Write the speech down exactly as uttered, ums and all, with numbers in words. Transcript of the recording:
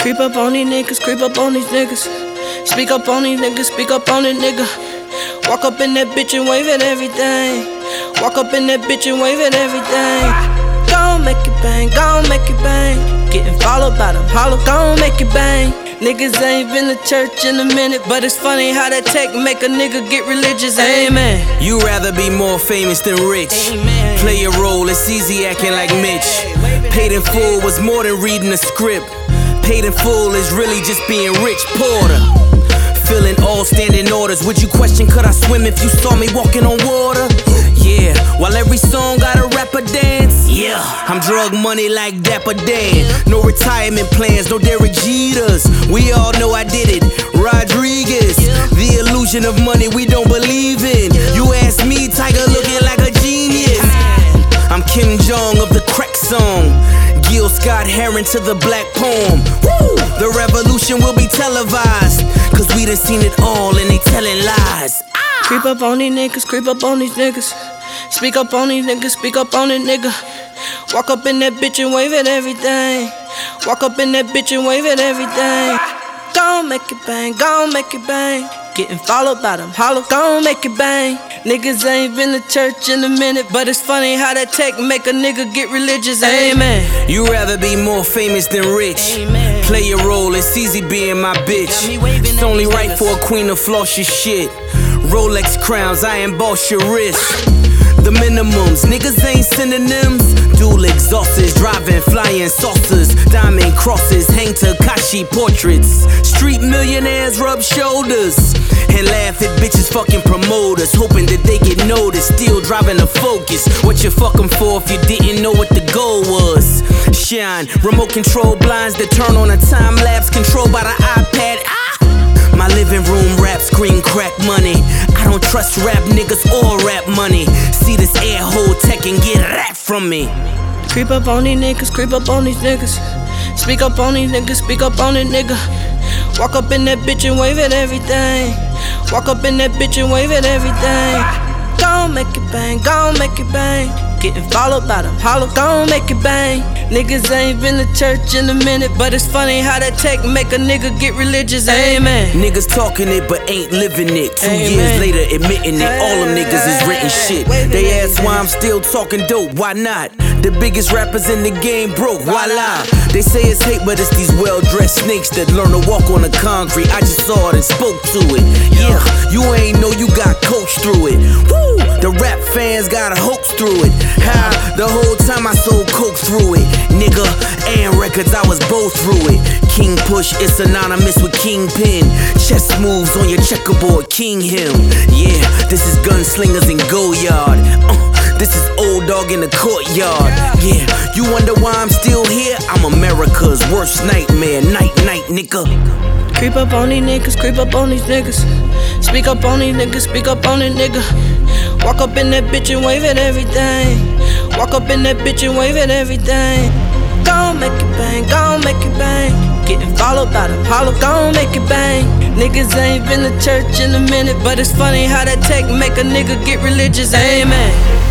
Creep up on these niggas, creep up on these niggas. Speak up on these niggas, speak up on it, nigga. Walk up in that bitch and wave at everything. Walk up in that bitch and wave at everything. Gon' make it bang, gon' make it bang. Getting followed by them hollow, gon' make it bang. Niggas ain't been to church in a minute, but it's funny how that tech make a nigga get religious. Amen. You rather be more famous than rich. Amen. Play a role, it's easy acting like Mitch. Paid in full was more than reading a script. Paid in full is really just being rich. Porter, filling all standing orders. Would you question could I swim if you saw me walking on water? Yeah, while every song got a rapper dance. Yeah, I'm drug money like Dapper Dan. No retirement plans, no Derek Jeters. We all know I did it, Rodriguez. The illusion of money we don't believe in. You ask me, Tiger looking like a genius. I'm Kim Jong of the crack song. Gil Scott Heron to the black poem. Woo! The revolution will be televised, cause we done seen it all and they telling lies. Ah! Creep up on these niggas, creep up on these niggas. Speak up on these niggas, speak up on it, nigga. Walk up in that bitch and wave at everything. Walk up in that bitch and wave at everything. Gon' make it bang, gon' make it bang. Getting followed by them hollow, gon' make it bang. Niggas ain't been to church in a minute, but it's funny how that tech make a nigga get religious. Amen. You rather be more famous than rich. Amen. Play a role, it's easy being my bitch. It's only right for a queen to floss your shit. Rolex crowns, I emboss your wrist. The minimums, niggas ain't synonyms. Dual exhausts, driving, flying saucers. Diamond crosses, hang Takashi portraits. Street millionaires rub shoulders and laugh at bitches fucking promoters, hoping that they get noticed. Still driving a Focus. What you fucking for if you didn't know what the goal was? Shine, remote control blinds that turn on a time lapse controlled by the iPad. Ah! My living room rap screen crack money. I don't trust rap niggas or rap money. See this air hole tech and get rap from me. Creep up on these niggas, creep up on these niggas. Speak up on these niggas, speak up on it, nigga. Walk up in that bitch and wave at everything. Walk up in that bitch and wave at everything. Gon' make it bang, gon' make it bang. Getting followed by them hollow, gon' make it bang. Niggas ain't been to church in a minute, but it's funny how that tech make a nigga get religious. Amen. Niggas talking it but ain't living it. Two Amen. years later admitting it. All them niggas is written shit. They ask why I'm still talking dope. Why not? The biggest rappers in the game broke. Voila. They say it's hate, but it's these well-dressed snakes that learn to walk on the concrete. I just saw it and spoke to it. Yeah, you ain't know you got coached through it. Woo! The rap fans got a hoax through it. How? The whole time I sold coke through it. Nigga, and records, I was both through it. King Push, it's synonymous with Kingpin. Chess moves on your checkerboard, king him. Yeah, this is gunslingers in Goyard. Uh, this is old dog in the courtyard. Yeah, you wonder why I'm still here? I'm America's worst nightmare. Night, night, nigga. Creep up on these niggas, creep up on these niggas. Speak up on these niggas, speak up on it, nigga. Walk up in that bitch and wave at everything. Walk up in that bitch and wave at everything. Gon' make it bang, gon' make it bang. Getting followed by them hollow, gon' make it bang. Niggas ain't been to church in a minute, but it's funny how that tech make a nigga get religious. Amen.